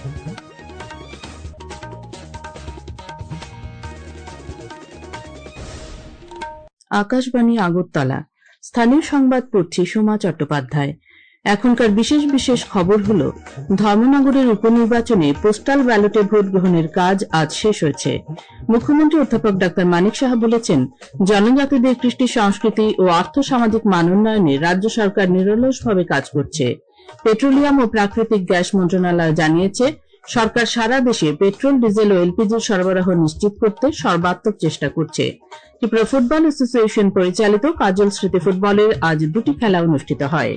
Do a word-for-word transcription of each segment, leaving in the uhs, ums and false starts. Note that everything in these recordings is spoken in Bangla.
আকাশবাণী আগরতলা। স্থানীয় সংবাদ পড়ছি সোমা চট্টোপাধ্যায়। এখনকার বিশেষ বিশেষ খবর হল, ধর্মনগরের উপনির্বাচনে পোস্টাল ব্যালটে ভোট গ্রহণের কাজ আজ শেষ হয়েছে। মুখ্যমন্ত্রী অধ্যাপক ডাক্তার মানিক সাহা বলেছেন, জনজাতিদের কৃষ্টি সংস্কৃতি ও আর্থ সামাজিক মান উন্নয়নে রাজ্য সরকার নিরলসভাবে কাজ করছে। পেট্রোলিয়াম ও প্রাকৃতিক গ্যাস মন্ত্রণালয় জানিয়েছে, সরকার সারা দেশে পেট্রোল, ডিজেল ও এলপিজির সরবরাহ নিশ্চিত করতে সর্বাত্মক চেষ্টা করছে। ত্রিপুরা ফুটবল অ্যাসোসিয়েশন পরিচালিত কাজল স্মৃতি ফুটবলের আজ দুটি খেলা অনুষ্ঠিত হয়।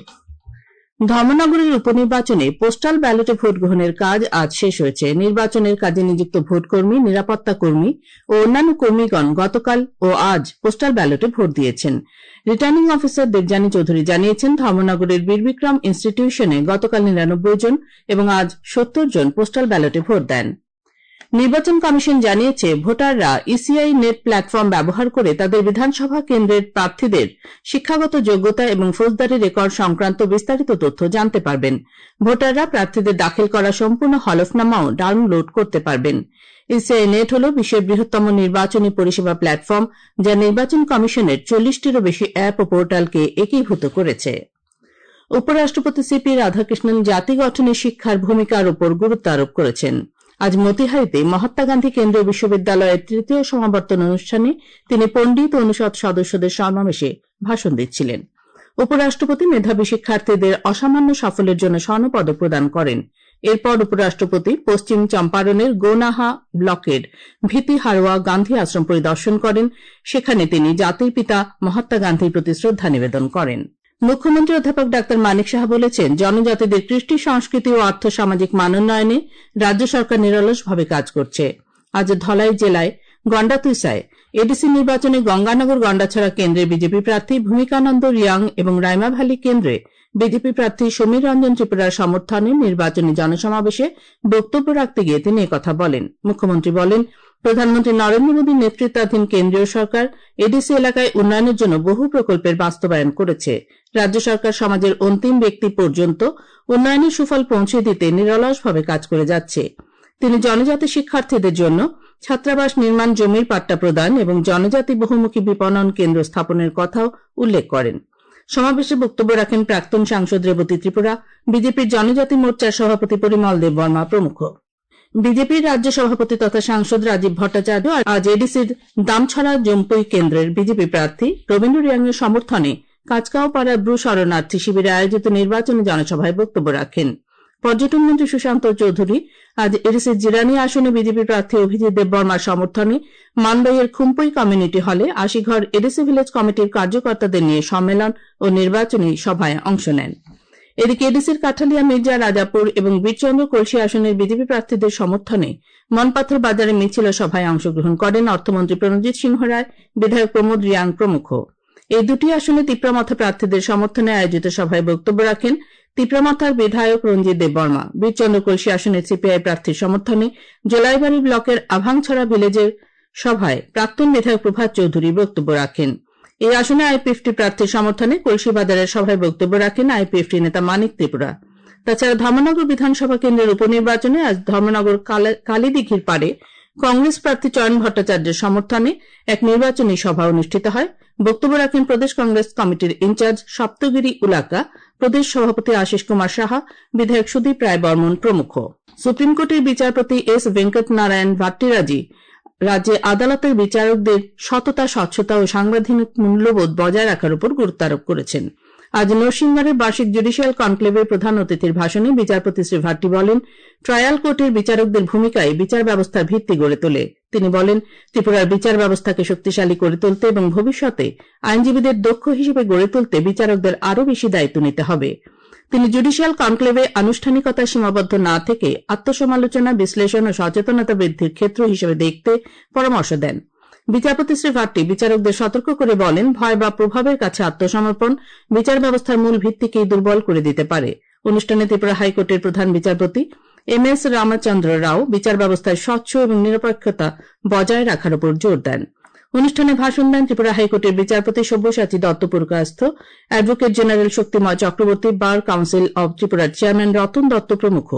ধর্মনগরের উপনির্বাচনে পোস্টাল ব্যালটে ভোট গ্রহণের কাজ আজ শেষ হয়েছে। নির্বাচনের কাজে নিযুক্ত ভোটকর্মী, নিরাপত্তা কর্মী ও অন্যান্য কর্মীগণ গতকাল ও আজ পোস্টাল ব্যালটে ভোট দিয়েছেন। রিটার্নিং অফিসার দেবযানী চৌধুরী জানিয়েছেন, ধর্মনগরের বীরবিক্রম ইনস্টিটিউশনে গতকাল নিরানব্বই জন এবং আজ সত্তর জন পোস্টাল ব্যালটে ভোট দেন। নির্বাচন কমিশন জানিয়েছে, ভোটাররা ইসিআই নেট প্ল্যাটফর্ম ব্যবহার করে তাদের বিধানসভা কেন্দ্রের প্রার্থীদের শিক্ষাগত যোগ্যতা এবং ফৌজদারি রেকর্ড সংক্রান্ত বিস্তারিত তথ্য জানতে পারবেন। ভোটাররা প্রার্থীদের দাখিল করা সম্পূর্ণ হলফনামাও ডাউনলোড করতে পারবেন। ইসিআই নেট হল বিশ্বের বৃহত্তম নির্বাচনী পরিষেবা প্ল্যাটফর্ম, যা নির্বাচন কমিশনের চল্লিশটিরও বেশি অ্যাপ ও পোর্টালকে একীভূত করেছে। উপরাষ্ট্রপতি সিপি রাধাকৃষ্ণন জাতি গঠনে শিক্ষার ভূমিকার উপর গুরুত্ব আরোপ করেছেন। আজ মতিহারিতে মহাত্মা গান্ধী কেন্দ্রীয় বিশ্ববিদ্যালয়ের তৃতীয় সমাবর্তন অনুষ্ঠানে তিনি পণ্ডিত অনুষদ সদস্যদের সমাবেশে ভাষণ দিচ্ছিলেন। উপরাষ্ট্রপতি মেধাবী শিক্ষার্থীদের অসামান্য সাফল্যের জন্য স্বর্ণপদক প্রদান করেন। এরপর উপরাষ্ট্রপতি পশ্চিম চম্পারণের গোনাহা ব্লকের ভীতি হারোয়া গান্ধী আশ্রম পরিদর্শন করেন। সেখানে তিনি জাতির পিতা মহাত্মা গান্ধীর প্রতি শ্রদ্ধা নিবেদন করেন। মুখ্যমন্ত্রী অধ্যাপক ডাক্তার মানিক সাহা বলেছেন, জনজাতিদের কৃষ্টি সংস্কৃতি ও আর্থ সামাজিক মান উন্নয়নে রাজ্য সরকার নিরলসভাবে কাজ করছে। আজ ধলাই জেলায় গন্ডাতুইসায় এডিসি নির্বাচনে গঙ্গানগর গন্ডাছড়া কেন্দ্রে বিজেপি প্রার্থী ভূমিকানন্দ রিয়াং এবং রাইমাভ্যালি কেন্দ্রে বিজেপি প্রার্থী সমীর রঞ্জন ত্রিপুরার সমর্থনে নির্বাচনী জনসমাবেশে বক্তব্য রাখতে গিয়ে তিনি একথা বলেন। মুখ্যমন্ত্রী বলেন, প্রধানমন্ত্রী নরেন্দ্র মোদীর নেতৃত্বাধীন কেন্দ্রীয় সরকার এডিসি এলাকায় উন্নয়নের জন্য বহু প্রকল্পের বাস্তবায়ন করেছে। রাজ্য সরকার সমাজের অন্তিম ব্যক্তি পর্যন্ত উন্নয়নের সুফল পৌঁছে দিতে নিরলসভাবে কাজ করে যাচ্ছে। তিনি জনজাতি শিক্ষার্থীদের জন্য ছাত্রাবাস নির্মাণ, জমির পাট্টা প্রদান এবং জনজাতি বহুমুখী বিপণন কেন্দ্র স্থাপনের কথাও উল্লেখ করেন। সমাবেশে বক্তব্য রাখেন প্রাক্তন সাংসদ রেবতী ত্রিপুরা, বিজেপির জনজাতি মোর্চার সভাপতি পরিমল দেব বর্মা প্রমুখ। বিজেপির রাজ্য সভাপতি তথা সাংসদ রাজীব ভট্টাচার্য আজ এডিসির দামছড়া জম্পুই কেন্দ্রের বিজেপি প্রার্থী রবীন্দ্র রিয়াংয়ের সমর্থনে কাজকাওপাড়া ব্রু শরণার্থী শিবিরে আয়োজিত নির্বাচনী জনসভায় বক্তব্য রাখেন। পর্যটন মন্ত্রী সুশান্ত চৌধুরী আজ এডিসির জিরানি আসনে বিজেপি প্রার্থী অভিজিৎ দেব বর্মার সমর্থনে মানবাইয়ের খুম্পই কমিউনিটি হলে আশিঘর এডিসি ভিলেজ কমিটির কার্যকর্তাদের নিয়ে সম্মেলন ও নির্বাচনী সভায় অংশ নেন। এদিকে এডিসির কাঠালিয়া, মির্জা, রাজাপুর এবং বীরচন্দ্র কলসি আসনের বিজেপি প্রার্থীদের সমর্থনে মনপাথর বাজারে মিছিল ও সভায় অংশগ্রহণ করেন অর্থমন্ত্রী প্রণজিৎ সিংহ রায়, বিধায়ক প্রমোদ রিয়াং প্রমুখ। এই দুটি আসনে তিপ্রামাথা প্রার্থীদের সমর্থনে আয়োজিত সভায় বক্তব্য রাখেন তিপ্রামাথার বিধায়ক রঞ্জিত দেব বর্মা। বীরচন্দ্র কলসি আসনের সিপিআই প্রার্থীর সমর্থনে জোলাইবাড়ি ব্লকের আভাংছড়া ভিলেজের সভায় প্রাক্তন বিধায়ক প্রভাত চৌধুরী বক্তব্য রাখেন। এই আসনে আইপিএফটি প্রার্থীর সমর্থনে কলসি বাজারের সভায় বক্তব্য রাখেন আইপিএফটি নেতা মানিক ত্রিপুরা। তাছাড়া ধর্মনগর বিধানসভা কেন্দ্রের উপনির্বাচনে আজ ধর্মনগর কালীদিঘির পাড়ে কংগ্রেস প্রার্থী চয়ন ভট্টাচার্যের সমর্থনে এক নির্বাচনী সভা অনুষ্ঠিত হয়। বক্তব্য রাখেন প্রদেশ কংগ্রেস কমিটির ইনচার্জ সপ্তগিরি উলাকা, প্রদেশ সভাপতি আশিস কুমার সাহা, বিধায়ক সুদীপ রায় বর্মন প্রমুখ। সুপ্রিম কোর্টের বিচারপতি এস ভেঙ্কট নারায়ণ ভাট্টিরাজি রাজ্যে আদালতের বিচারকদের সততা, স্বচ্ছতা ও সাংবিধানিক মূল্যবোধ বজায় রাখার উপর গুরুত্ব আরোপ করেছেন। আজ নরসিংগড়ের বার্ষিক জুডিশিয়াল কনক্লেভের প্রধান অতিথির ভাষণে বিচারপতি শ্রী ভাট্টি বলেন, ট্রায়াল কোর্টের বিচারকদের ভূমিকায় বিচার ব্যবস্থার ভিত্তি গড়ে তোলে। তিনি বলেন, ত্রিপুরার বিচার ব্যবস্থাকে শক্তিশালী করে তুলতে এবং ভবিষ্যতে আইনজীবীদের দক্ষ হিসেবে গড়ে তুলতে বিচারকদের আরও বেশি দায়িত্ব নিতে হবে। তিনি জুডিশিয়াল কনক্লেভে আনুষ্ঠানিকতা সীমাবদ্ধ না থেকে আত্মসমালোচনা, বিশ্লেষণ ও সচেতনতা বৃদ্ধির ক্ষেত্র হিসেবে দেখতে পরামর্শ দেন। বিচারপতি শ্রী ভাট্টি বিচারকদের সতর্ক করে বলেন, ভয় বা প্রভাবের কাছে আত্মসমর্পণ বিচার ব্যবস্থার মূল ভিত্তিকেই দুর্বল করে দিতে পারে। অনুষ্ঠানে ত্রিপুরা হাইকোর্টের প্রধান বিচারপতি এম এস রামচন্দ্র রাও বিচার ব্যবস্থায় স্বচ্ছ এবং নিরপেক্ষতা বজায় রাখার উপর জোর দেন। অনুষ্ঠানে ভাষণ দেন ত্রিপুরা হাইকোর্টের বিচারপতি Sabyasachi Datta Purkayastha, advocate general Shaktimoy Chakraborty, bar council of ত্রিপুরার চেয়ারম্যান রতন দত্ত প্রমুখ।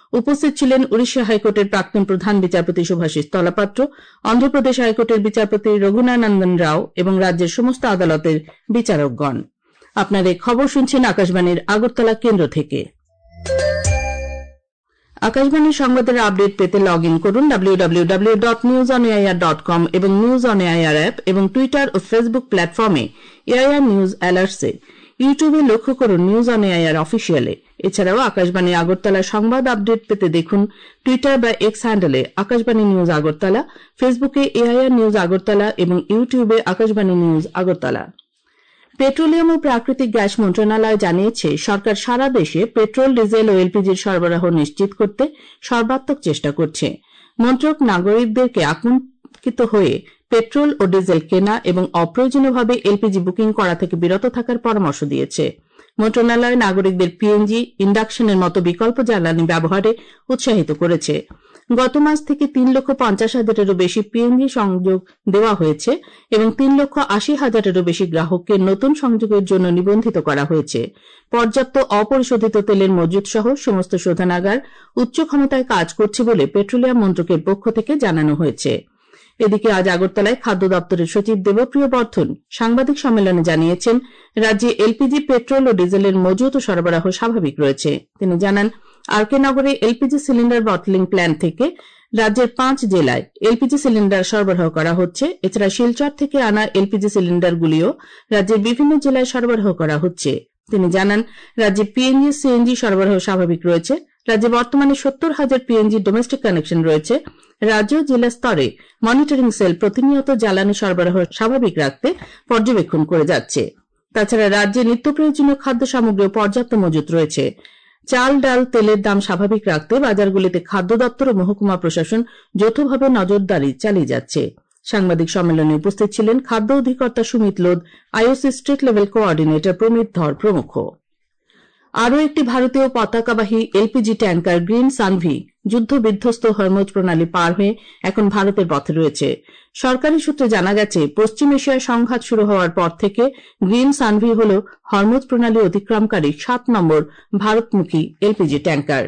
উপস্থিত ছিলেন উড়িষ্যা হাইকোর্টের প্রাক্তন প্রধান বিচারপতি শুভাশিস তলাপাত্র, অন্ধ্রপ্রদেশ হাইকোর্টের বিচারপতি রঘুনানন্দন রাও এবং রাজ্যের সমস্ত আদালতের বিচারকগণ। আপনার এই খবর শুনছেন আকাশবাণীর আগরতলা কেন্দ্র থেকে। আকাশবাণীর সংবাদের আপডেট পেতে লগ ইন করুন W W W dot news on AIR dot com এবং নিউজ অন এআইআর অ্যাপ এবং টুইটার ও ফেসবুক প্ল্যাটফর্মে এআইআর নিউজ অ্যালার্টসে। ইউটিউবে লক্ষ্য করুন নিউজ অন এআইআর অফিসিয়ালে। এছাড়াও আকাশবাণী আগরতলা সংবাদ আপডেট পেতে দেখুন টুইটার বা এক্স হ্যান্ডেলে আকাশবাণী নিউজ আগরতলা, ফেসবুকে এআইআর নিউজ আগরতলা এবং ইউটিউবে আকাশবাণী নিউজ আগরতলা। পেট্রোলিয়াম ও প্রাকৃতিক গ্যাস মন্ত্রণালয় জানিয়েছে, সরকার সারা দেশে পেট্রোল, ডিজেল ও এলপিজির সরবরাহ নিশ্চিত করতে সর্বাত্মক চেষ্টা করছে। মন্ত্রক নাগরিকদেরকে আতঙ্কিত হয়ে পেট্রোল ও ডিজেল কেনা এবং অপ্রয়োজনীয়ভাবে এলপিজি বুকিং করা থেকে বিরত থাকার পরামর্শ দিয়েছে। মন্ত্রণালয় নাগরিকদের পিএনজি, ইন্ডাকশনের মতো বিকল্প জ্বালানি ব্যবহারে উৎসাহিত করেছে। গত মাস থেকে তিন লক্ষ পঞ্চাশ হাজারেরও বেশি পিএনজি সংযোগ দেওয়া হয়েছে এবং তিন লক্ষ আশি হাজারেরও বেশি গ্রাহককে নতুন সংযোগের জন্য নিবন্ধিত করা হয়েছে। পর্যাপ্ত অপরিশোধিত তেলের মজুদ সহ সমস্ত শোধনাগার উচ্চ ক্ষমতায় কাজ করছে বলে পেট্রোলিয়াম মন্ত্রকের পক্ষ থেকে জানানো হয়েছে। এদিকে আজ আগরতলায় খাদ্য দপ্তরের সচিব দেবপ্রিয় বর্ধন সাংবাদিক সম্মেলনে জানিয়েছেন, রাজ্যে এলপিজি, পেট্রোল ও ডিজেলের মজুত ও সরবরাহ স্বাভাবিক রয়েছে। তিনি জানান, আর কে নগরে এলপিজি সিলিন্ডার বটলিং প্ল্যান্ট থেকে রাজ্যের পাঁচ জেলায় এলপিজি সিলিন্ডার সরবরাহ করা হচ্ছে। এছাড়া শিলচর থেকে আনা এলপিজি সিলিন্ডারগুলিও রাজ্যের বিভিন্ন জেলায় সরবরাহ করা হচ্ছে। তিনি জানান, রাজ্যে পিএনজি, সিএনজি সরবরাহ স্বাভাবিক রয়েছে। রাজ্যে বর্তমানে সত্তর হাজার পিএনজি ডোমেস্টিক কানেকশন রয়েছে। রাজ্য জেলা স্তরে মনিটরিং সেল প্রতিনিয়ত জ্বালানি সরবরাহ স্বাভাবিক রাখতে পর্যবেক্ষণ করে যাচ্ছে। তাছাড়া রাজ্যে নিত্য প্রয়োজনীয় খাদ্য সামগ্রীও পর্যাপ্ত মজুত রয়েছে। চাল, ডাল, তেলের দাম স্বাভাবিক রাখতে বাজারগুলিতে খাদ্য দপ্তর ও মহকুমা প্রশাসন যৌথভাবে নজরদারি চালিয়ে যাচ্ছে। সাংবাদিক সম্মেলনে উপস্থিত ছিলেন খাদ্য অধিকর্তা Sumit Lodh, IOC state level coordinator Pramit Dhar প্রমুখ। আরও একটি ভারতীয় পতাকাবাহী এলপিজি ট্যাঙ্কার গ্রিন সানভি যুদ্ধ বিধ্বস্ত হরমুজ প্রণালী পার হয়ে এখন ভারতের পথে রয়েছে। সরকারি সূত্রে জানা গেছে, পশ্চিম এশিয়ায় সংঘাত শুরু হওয়ার পর থেকে গ্রিন সানভি হল হরমুজ প্রণালী অতিক্রমকারী সাত নম্বর ভারতমুখী এলপিজি ট্যাঙ্কার।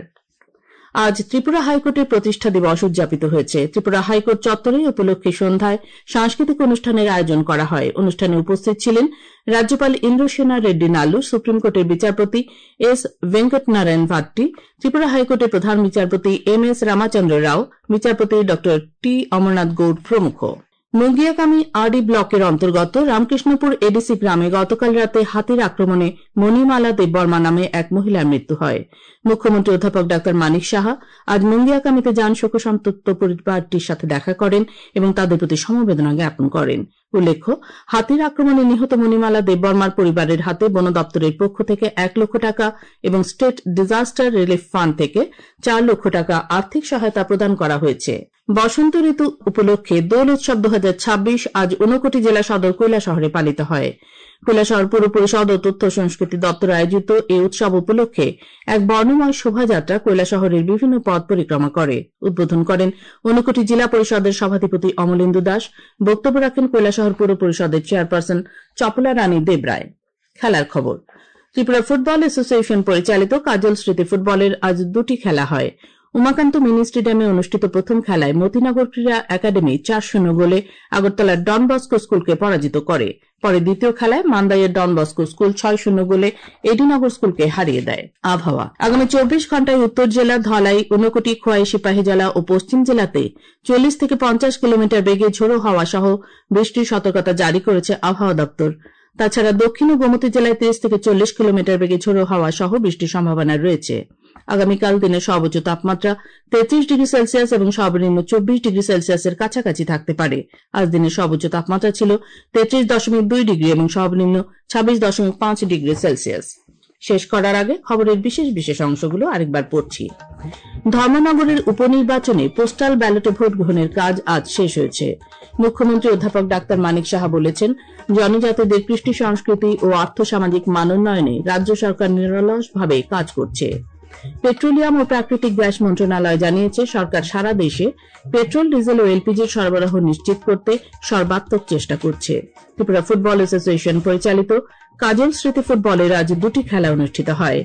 আজ ত্রিপুরা হাইকোর্টের প্রতিষ্ঠা দিবস উদযাপিত হয়েছে। ত্রিপুরা হাইকোর্ট চত্বরে উপলক্ষে সন্ধ্যায় সাংস্কৃতিক অনুষ্ঠানের আয়োজন করা হয়। অনুষ্ঠানে উপস্থিত ছিলেন রাজ্যপাল ইন্দ্রসেনা রেড্ডি নালু, সুপ্রিম কোর্টের বিচারপতি এস ভেঙ্কটনারায়ণ ভাট্টি, ত্রিপুরা হাইকোর্টের প্রধান বিচারপতি এম এস রামাচন্দ্র রাও, বিচারপতি ড টি অমরনাথ গৌড় প্রমুখ। মুঙ্গিয়াকামী আরডি ব্লকের অন্তর্গত রামকৃষ্ণপুর এডিসি গ্রামে গতকাল রাতে হাতির আক্রমণে মণিমালা দেববর্মা নামে এক মহিলার মৃত্যু হয়। মুখ্যমন্ত্রী অধ্যাপক ডাক্তার মানিক সাহা আজ মুঙ্গিয়াকামীতে যান, শোকসন্তপ্ত পরিবারটির সাথে দেখা করেন এবং তাদের প্রতি সমবেদনা জ্ঞাপন করেন। উল্লেখ্য, হাতির আক্রমণে নিহত মণিমালা দেববর্মার পরিবারের হাতে বন দপ্তরের পক্ষ থেকে এক লক্ষ টাকা এবং স্টেট ডিজাস্টার রিলিফ ফান্ড থেকে চার লক্ষ টাকা আর্থিক সহায়তা প্রদান করা হয়েছে। বসন্ত ঋতু উপলক্ষে দোল উৎসব দু হাজার ছাব্বিশ আজ ঊনকোটি জেলা সদর কৈলাসহরে পালিত হয়। কৈলাসহর পৌর পরিষদ ও তথ্য সংস্কৃতি দপ্তর আয়োজিত এই উৎসব উপলক্ষে এক বর্ণময় শোভাযাত্রা কৈলাসহরের বিভিন্ন পথ পরিক্রমা করে। উদ্বোধন করেন ঊনকোটি জেলা পরিষদের সভাধিপতি অমলেন্দু দাস। বক্তব্য রাখেন কৈলাসহর পৌর পরিষদের চেয়ারপারসন চপলা রানী দেবরায়। খেলার খবর। ত্রিপুরা ফুটবল অ্যাসোসিয়েশন পরিচালিত কাজল স্মৃতি ফুটবলের আজ দুটি খেলা হয়। উমাকান্ত মিনি স্টেডিয়ামে অনুষ্ঠিত প্রথম খেলায় মতিনগর ক্রীড়া একাডেমি চার শূন্য গোলে আগরতলার ডন বস্কো স্কুলকে পরাজিত করে। পরে দ্বিতীয় খেলায় মান্দাইয়ের ডন বস্কো স্কুল ছয় শূন্য গোলে এডিনগর স্কুলকে হারিয়ে দেয়। আবহাওয়া। আগামী চব্বিশ ঘন্টায় উত্তর জেলা, ধলাই, ঊনকোটি, খোয়াই, সিপাহীজলা ও পশ্চিম জেলাতে চল্লিশ থেকে পঞ্চাশ কিলোমিটার বেগে ঝোড়ো হাওয়া সহ বৃষ্টির সতর্কতা জারি করেছে আবহাওয়া দপ্তর। তাছাড়া দক্ষিণ ও গোমতী জেলায় তিরিশ থেকে চল্লিশ কিলোমিটার বেগে ঝোড়ো হাওয়া সহ বৃষ্টির সম্ভাবনা রয়েছে। আগামীকাল দিনের সর্বোচ্চ তাপমাত্রা তেত্রিশ ডিগ্রি সেলসিয়াস এবং সর্বনিম্ন চব্বিশ ডিগ্রি সেলসিয়াসের কাছাকাছি থাকতে পারে। আজ দিনের সর্বোচ্চ তাপমাত্রা ছিল তেত্রিশ দশমিক দুই ডিগ্রি এবং সর্বনিম্ন ছাব্বিশ দশমিক পাঁচ ডিগ্রি সেলসিয়াস। শেষ করার আগে খবরের বিশেষ বিশেষ অংশগুলো আরেকবার পড়ছি। ধর্মনগরের উপনির্বাচনে পোস্টাল ব্যালটে ভোট গ্রহণের কাজ আজ শেষ হয়েছে। মুখ্যমন্ত্রী অধ্যাপক ডাক্তার মানিক সাহা বলেছেন, জনজাতিদের কৃষ্টি সংস্কৃতি ও আর্থসামাজিক মানোন্নয়নে রাজ্য সরকার নিরলসভাবে কাজ করছে। পেট্রোলিয়াম ও প্রাকৃতিক গ্যাস মন্ত্রণালয় জানিয়েছে, সরকার সারা দেশে পেট্রোল, ডিজেল ও এলপিজির সরবরাহ নিশ্চিত করতে সর্বাত্মক চেষ্টা করছে। ত্রিপুরা ফুটবল অ্যাসোসিয়েশন পরিচালিত কাজল স্মৃতি ফুটবলের আজ দুটি খেলা অনুষ্ঠিত হয়।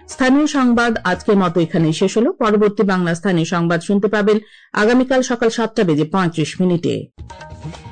স্থানীয় সংবাদ আজকের মতো এখানেই শেষ হলো। পরবর্তী বাংলা স্থানীয় সংবাদ শুনতে পাবেন আগামীকাল সকাল সাতটা বেজে পঁয়ত্রিশ মিনিটে।